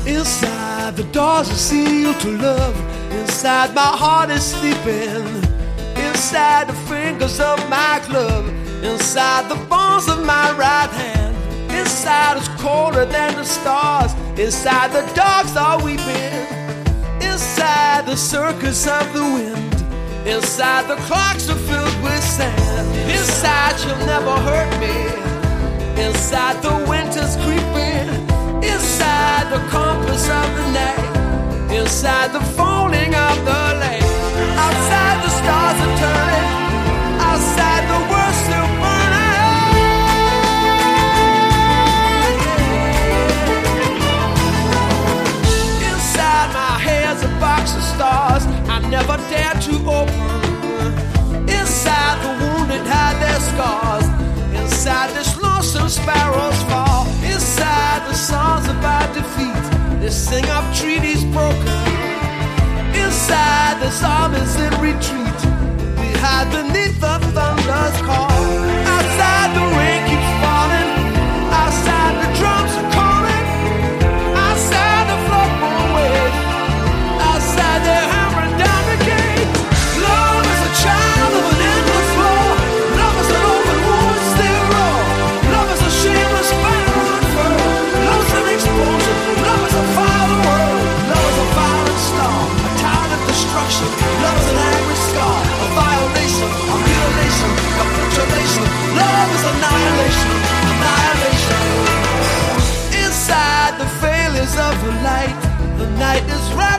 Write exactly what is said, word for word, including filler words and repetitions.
Inside the doors are sealed to love. Inside my heart is sleeping. Inside the fingers of my glove. Inside the bones of my right hand. Inside is colder than the stars. Inside the dogs are weeping. Inside the circus of the wind. Inside the clocks are filled with sand. Inside you'll never hurt me. Inside the winter's creeping. Inside the compass of the night. Inside the folding of the light. Outside the stars are turning. Outside the world's still burning. Inside my hair's a box of stars I never dared to open. Inside the wounded hide their scars. Inside this lonesome sparrows fall. Inside the songs about defeat, they sing of treaties broken. Inside this armies in retreat, we hide beneath the thunder's call. Outside the rain keeps falling. Outside the drums are calling. Outside the floodboard wave. Outside they're hammering down the gate. Love is a child of an endless flow. Love is an open wound still raw. Love is a shameless fire unfurled. Love is an explosion. Love is a fire world. Love is a violent storm. A tide of destruction. Love is an angry scar. A violation. A mutilation. Capitulation. Love is annihilation. Annihilation. Inside the failures of the light, the night is right.